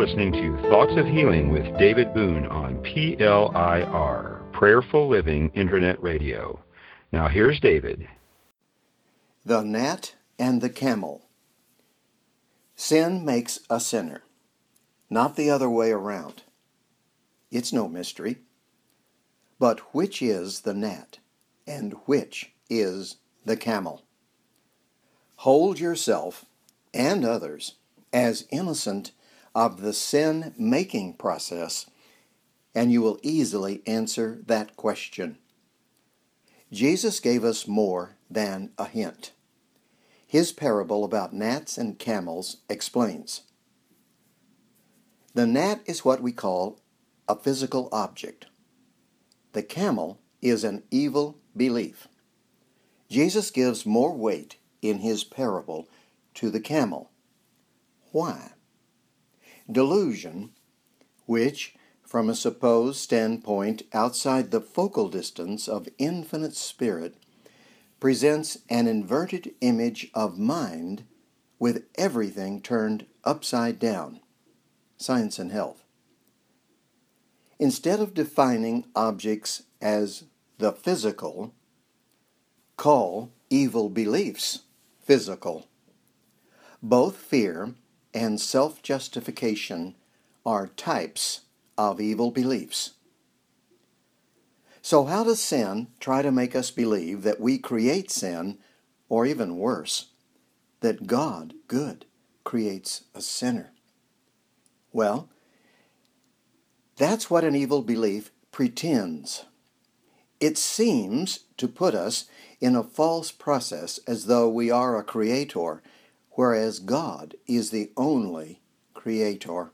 listening to Thoughts of Healing with David Boone on PLIR, Prayerful Living Internet Radio. Now here's David. The gnat and the camel. Sin makes a sinner, not the other way around. It's no mystery. But which is the gnat and which is the camel? Hold yourself and others as innocent of the sin-making process, and you will easily answer that question. Jesus gave us more than a hint. His parable about gnats and camels explains. The gnat is what we call a physical object. The camel is an evil belief. Jesus gives more weight in his parable to the camel. Why? Delusion, which, from a supposed standpoint outside the focal distance of infinite spirit, presents an inverted image of mind with everything turned upside down. Science and Health. Instead of defining objects as the physical, call evil beliefs physical. Both fear and self-justification are types of evil beliefs. So how does sin try to make us believe that we create sin, or even worse, that God, good, creates a sinner? Well, that's what an evil belief pretends. It seems to put us in a false process as though we are a creator, whereas God is the only creator.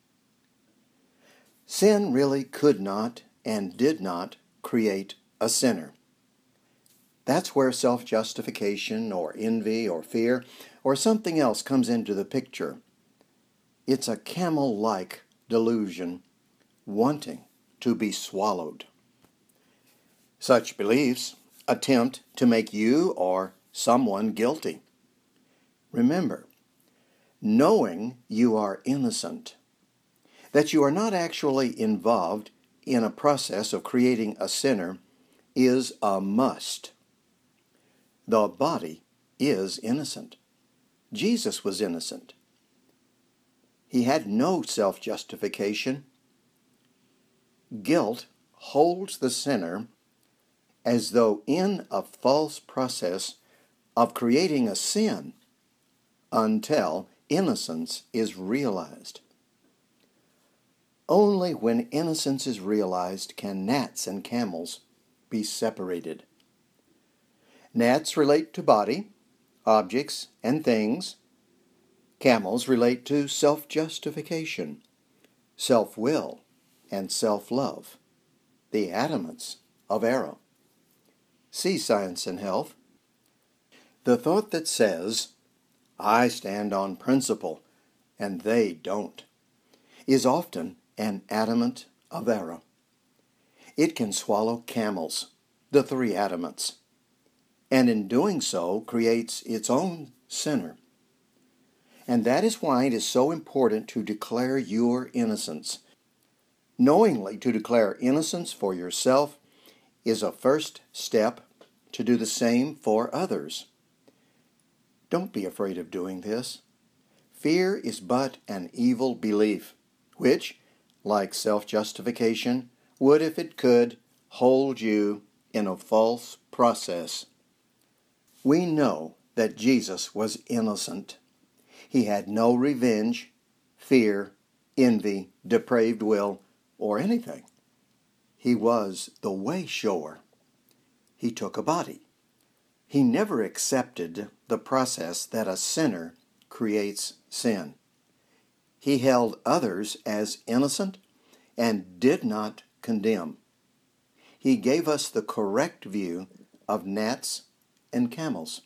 Sin really could not and did not create a sinner. That's where self-justification or envy or fear or something else comes into the picture. It's a camel-like delusion, wanting to be swallowed. Such beliefs attempt to make you or someone guilty. Remember, knowing you are innocent, that you are not actually involved in a process of creating a sinner, is a must. The body is innocent. Jesus was innocent. He had no self-justification. Guilt holds the sinner as though in a false process of creating a sin until innocence is realized. Only when innocence is realized can gnats and camels be separated. Gnats relate to body, objects, and things. Camels relate to self-justification, self-will, and self-love, the adamants of error. See Science and Health. The thought that says, I stand on principle, and they don't, is often an adamant of error. It can swallow camels, the three adamants, and in doing so creates its own sinner. And that is why it is so important to declare your innocence. Knowingly to declare innocence for yourself is a first step to do the same for others. Don't be afraid of doing this. Fear is but an evil belief, which, like self-justification, would, if it could, hold you in a false process. We know that Jesus was innocent. He had no revenge, fear, envy, depraved will, or anything. He was the way-shower. He took a body. He never accepted the process that a sinner creates sin. He held others as innocent and did not condemn. He gave us the correct view of gnats and camels.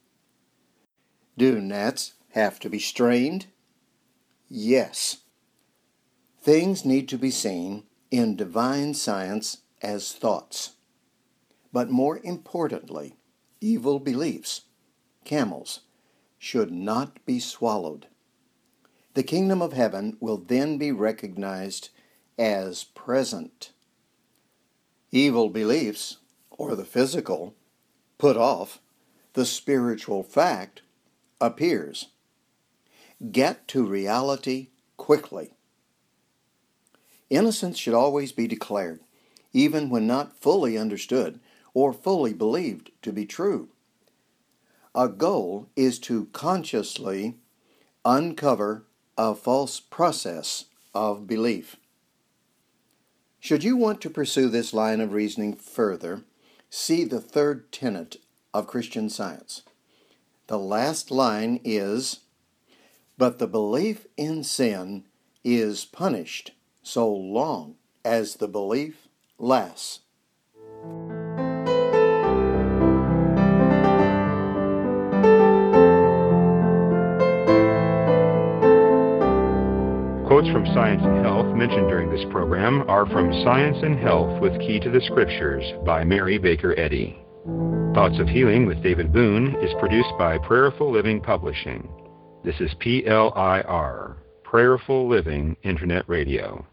Do gnats have to be strained? Yes. Things need to be seen in divine science as thoughts. But more importantly, evil beliefs, camels, should not be swallowed. The kingdom of heaven will then be recognized as present. Evil beliefs, or the physical, put off, the spiritual fact appears. Get to reality quickly. Innocence should always be declared, even when not fully understood or fully believed to be true. A goal is to consciously uncover a false process of belief. Should you want to pursue this line of reasoning further, see the third tenet of Christian Science. The last line is, "But the belief in sin is punished so long as the belief lasts." Quotes from Science and Health mentioned during this program are from Science and Health with Key to the Scriptures by Mary Baker Eddy. Thoughts of Healing with David Boone is produced by Prayerful Living Publishing. This is PLIR, Prayerful Living Internet Radio.